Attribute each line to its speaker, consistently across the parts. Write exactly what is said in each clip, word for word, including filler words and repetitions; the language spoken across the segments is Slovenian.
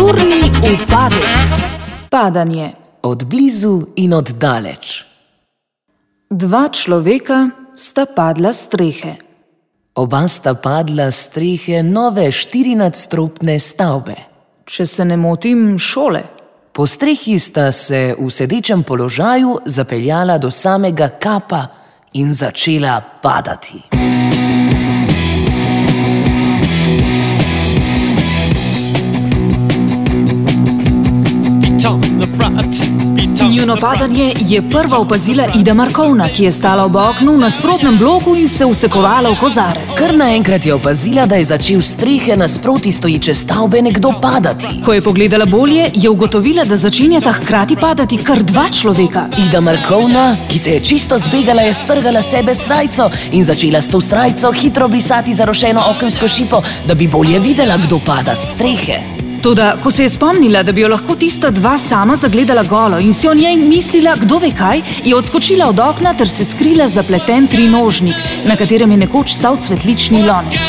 Speaker 1: Kulturni upadek. Padanje.
Speaker 2: Od blizu in od daleč.
Speaker 1: Dva človeka sta padla s strehe.
Speaker 2: Oba sta padla s strehe nove štirinadstropne stavbe.
Speaker 1: Če se ne motim, šole.
Speaker 2: Po strehi sta se v sedečem položaju zapeljala do samega kapa in začela padati.
Speaker 1: Njuno padanje je prva opazila Ida Markovna, ki je stala ob oknu v nasprotnem bloku in se usekovala v kozarec.
Speaker 2: Kar naenkrat je opazila, da je začel s strehe nasproti stoječe stavbe nekdo padati.
Speaker 1: Ko je pogledala bolje, je ugotovila, da začenjata hkrati padati kar dva človeka.
Speaker 2: Ida Markovna, ki se je čisto zbegala, je strgala sebe srajco in začela s to srajco hitro brisati zarošeno okensko šipo, da bi bolje videla, kdo pada s strehe.
Speaker 1: Toda, ko se je spomnila, da bi jo lahko tista dva sama zagledala golo in si o njej mislila, kdo ve kaj, je odskočila od okna ter se skrila za zapleten trinožnik, na katerem je nekoč stal cvetlični lonec.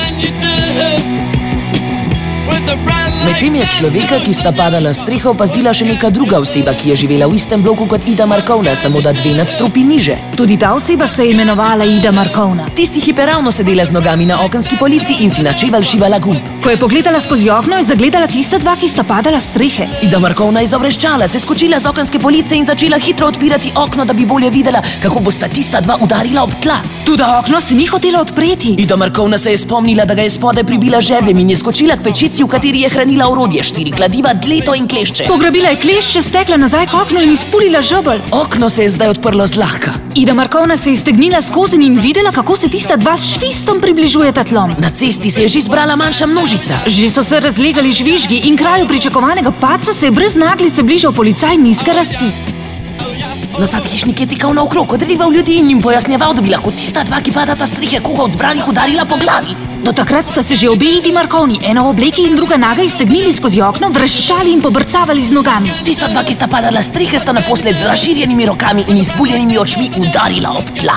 Speaker 2: Medtem je človeka, ki sta padala s strehe, opazila še neka druga oseba, ki je živela v istem bloku kot Ida Markovna, samo da dve nadstropji niže.
Speaker 1: Tudi ta oseba se je imenovala Ida Markovna.
Speaker 2: Tisti hip je ravno sedela z nogami na okenski polici in si na čevelj šivala gumb.
Speaker 1: Ko je pogledala skozi okno, je zagledala tista dva, ki sta padala s strehe.
Speaker 2: Ida Markovna je zavreščala, se skočila z okenske police in začela hitro odpirati okno, da bi bolje videla, kako bosta tista dva udarila ob tla.
Speaker 1: Toda okno se ni hotela odpreti.
Speaker 2: Ida Markovna se je spomnila, da ga je spodaj pribila žebljem in je skočila k pečici, v kateri je hranila orodje, štiri kladiva, dleto in klešče.
Speaker 1: Pograbila je klešče, stekla nazaj k oknu in izpulila žebelj.
Speaker 2: Okno se je zdaj odprlo zlahka.
Speaker 1: Ida Markovna se je stegnila skozenj in videla, kako se tista dva s švistom približujeta tlom.
Speaker 2: Na cesti se je že zbrala manjša množica.
Speaker 1: Že so se razlegali žvižgi in kraju pričakovanega padca se je brez naglice bližal policaj nizke rasti.
Speaker 2: Nosat hišnik je tikal naokrog, odrival ljudi in jim pojasnjeval, da bi lahko tista dva, ki padata s strehe, koga od zbranih udarila po glavi.
Speaker 1: Do takrat sta se že obe Idi Markovni, ena v obleki in druga naga, iztegnili skozi okno, vreščali in pobrcavali z nogami.
Speaker 2: Tista dva, ki sta padala s strehe, sta naposled z razširjenimi rokami in izbuljenimi očmi udarila ob tla.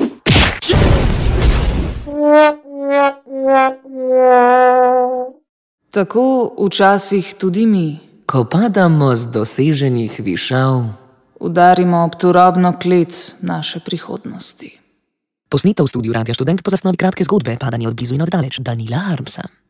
Speaker 1: Tako včasih tudi mi.
Speaker 2: Ko padamo z doseženih višav,
Speaker 1: udarimo ob turobno klet naše prihodnosti.
Speaker 2: Posneto v studiu Radia Študent po zasnovi kratke zgodbe Padanje od blizu in od daleč Danila Harmsa.